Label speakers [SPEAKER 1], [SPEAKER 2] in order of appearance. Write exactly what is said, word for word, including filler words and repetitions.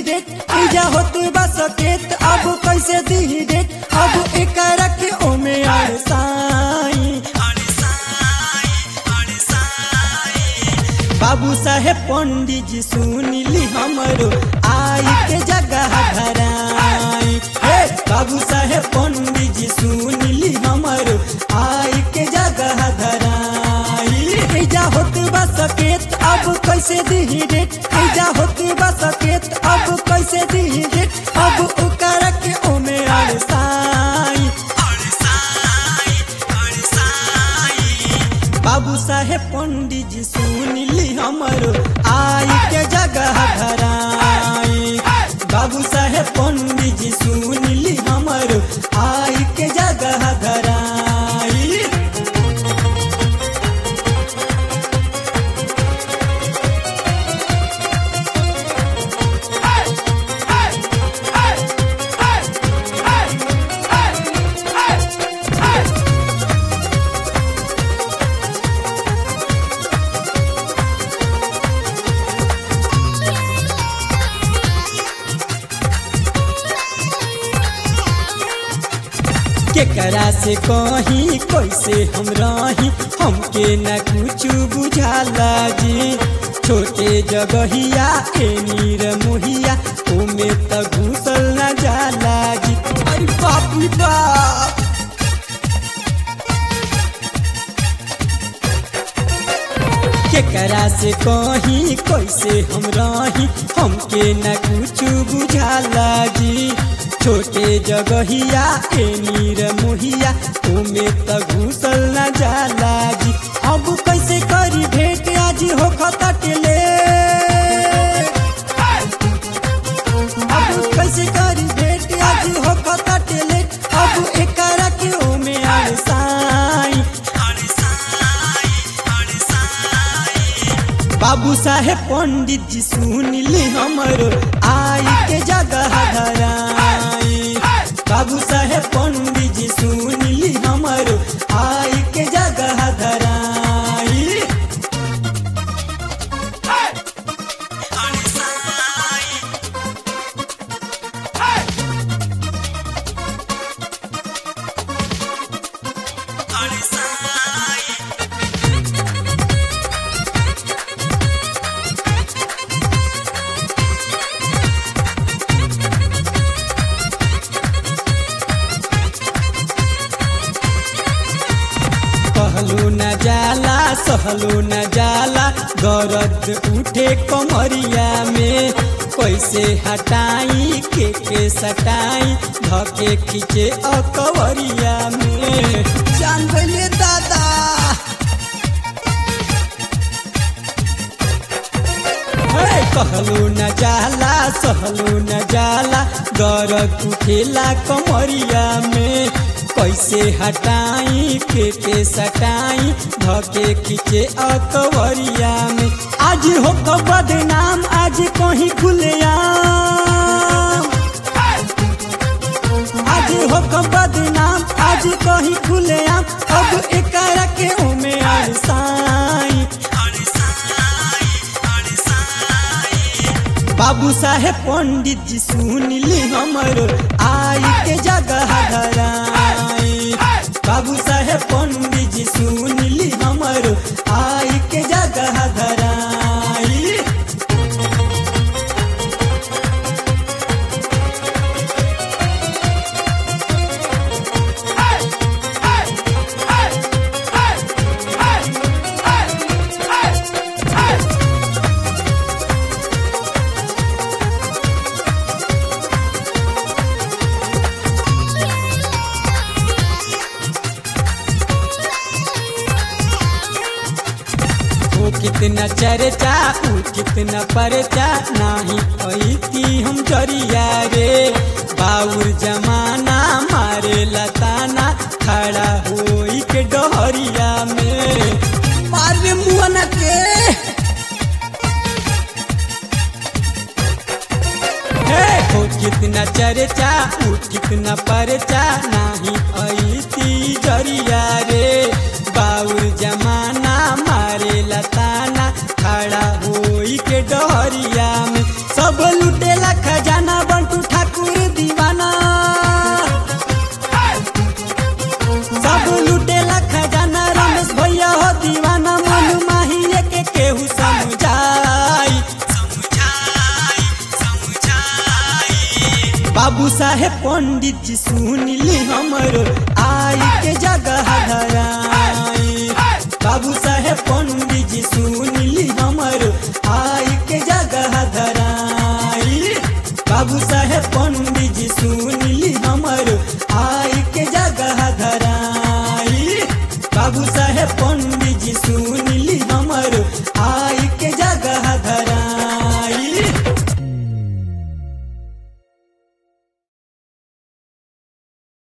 [SPEAKER 1] Debt इजा होत बा सकेत अब कैसे दी डेट अब एकरा के ओमे अड़साई बाबू साहेब पंडित जी सुनिली हमरो आई के जगह धराई हे बाबू साहेब पंडित जी सुनिली हमरो आई के जगह धराई इजा होत बा सकेत अब कैसे दी डेट इजा होत बा सकेत अब कैसे दी डेट अब ओकरा के ओमे अड़साई बाबू साहेब पंडित जी सुनिली हमरो आई के जगह धराई बाबू साहेब पंडित जी सुनिली हमरो आई के जगह धराई केकरा से कहीं कैसे हम रही हमके न कुछ बुझाला जी छोटे जगहिया एनी रे मोहिया ओमे त घुसल न जाला जी अरे बाप रे बाप केकरा से कहीं कैसे हम रही हमके न कुछ बुझाला जी छोटे जगहिया एनी रे मोहिया ओमे त घुसल न जाला जी अब कैसे करी भेंट आज हो खता टेले अब कैसे करी भेंट आज हो खता टेले अब एकरा के ओमे अड़साई बाबू साहेब पंडित जी सुनिली हमरो आई के जगह धराई बाबू साहेब पंडित जी सुनिली हमरो आई के जगह धराई कहलो न जाला सहलो न जाला दर्द उठे कमरिया में कैसे हटाई के के सटाई धके खींचे अकवरिया में जान गइले दादा कहलो न जाला सहलो न जाला दर्द उठेला कमरिया में कैसे हटाई के के सटाई धके खींचे अकवरिया में आज हो तो बदनाम आज कहीं खुलेआम आज हो तो बदनाम आज कहीं खुलेआम अब एकरा के ओमे अड़साई बाबू साहेब पंडित जी सुनिली हमरो आई के जगह धराई बाबू साहेब पंडित जी सुनिली हमरो आई के जगह धराई कितना चर्चा ऊ कितना परचा नाही ऐती हम जरिया रे बाउर जमाना मारे लताना खड़ा होई के डहरिया में मारे मुअन के हो कितना चर्चा ऊ कितना परचा नाही ऐती जरिया रे बाउर जमाना मारे लताना खड़ा होई के डहरिया में सब लुटेला खजा बाबू साहेब पंडित जी सुनली हमरो आई के जगह धराई। बाबू साहेब पंडित जी सुनली हमरो आई के जगह धराई। बाबू साहेब पंडित जी सुनली